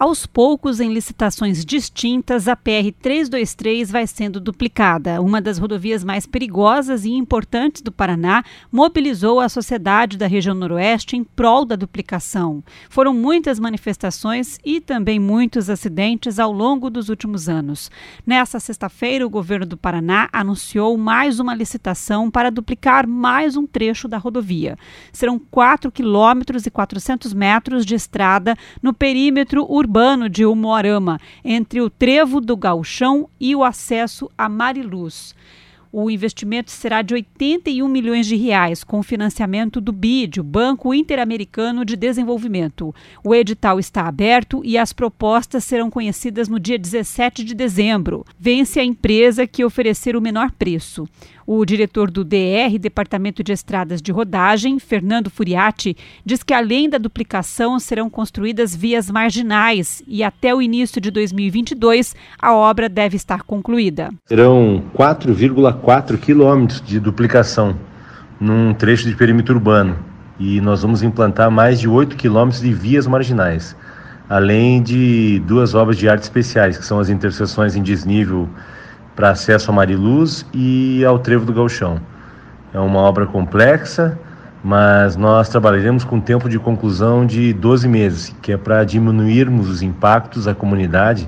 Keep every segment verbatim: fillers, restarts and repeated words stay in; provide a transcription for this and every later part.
Aos poucos, em licitações distintas, a P R trezentos e vinte e três vai sendo duplicada. Uma das rodovias mais perigosas e importantes do Paraná mobilizou a sociedade da região noroeste em prol da duplicação. Foram muitas manifestações e também muitos acidentes ao longo dos últimos anos. Nessa sexta-feira, o governo do Paraná anunciou mais uma licitação para duplicar mais um trecho da rodovia. Serão quatro quilômetros e quatrocentos metros de estrada no perímetro urbano urbano de Umuarama, entre o Trevo do Gauchão e o acesso a Mariluz. O investimento será de oitenta e um milhões de reais, com financiamento do B I D, o Banco Interamericano de Desenvolvimento. O edital está aberto e as propostas serão conhecidas no dia dezessete de dezembro. Vence a empresa que oferecer o menor preço. O diretor do D R, Departamento de Estradas de Rodagem, Fernando Furiati, diz que além da duplicação serão construídas vias marginais e até o início de dois mil e vinte e dois a obra deve estar concluída. Serão quatro vírgula quatro quilômetros de duplicação num trecho de perímetro urbano e nós vamos implantar mais de oito quilômetros de vias marginais, além de duas obras de arte especiais, que são as interseções em desnível para acesso a Mariluz e ao Trevo do Gauchão. É uma obra complexa, mas nós trabalharemos com tempo de conclusão de doze meses, que é para diminuirmos os impactos à comunidade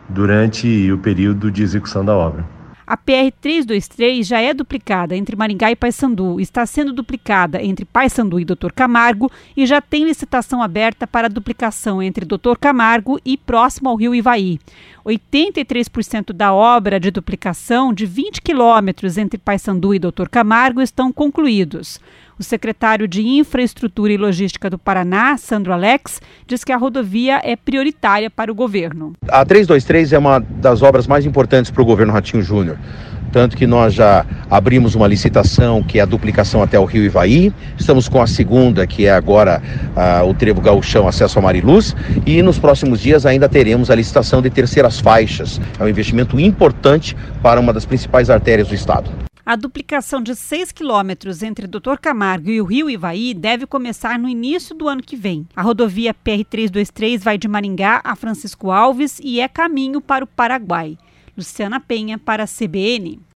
durante o período de execução da obra. A P R trezentos e vinte e três já é duplicada entre Maringá e Paysandu, está sendo duplicada entre Paysandu e doutor Camargo e já tem licitação aberta para duplicação entre doutor Camargo e próximo ao rio Ivaí. oitenta e três por cento da obra de duplicação de vinte quilômetros entre Paysandu e doutor Camargo estão concluídos. O secretário de Infraestrutura e Logística do Paraná, Sandro Alex, diz que a rodovia é prioritária para o governo. A trezentos e vinte e três é uma das obras mais importantes para o governo Ratinho Júnior. Tanto que nós já abrimos uma licitação que é a duplicação até o rio Ivaí. Estamos com a segunda, que é agora ah, o Trevo Gauchão, acesso a Mariluz. E nos próximos dias ainda teremos a licitação de terceiras faixas. É um investimento importante para uma das principais artérias do estado. A duplicação de seis quilômetros entre doutor Camargo e o rio Ivaí deve começar no início do ano que vem. A rodovia P R trezentos e vinte e três vai de Maringá a Francisco Alves e é caminho para o Paraguai. Luciana Penha para a C B N.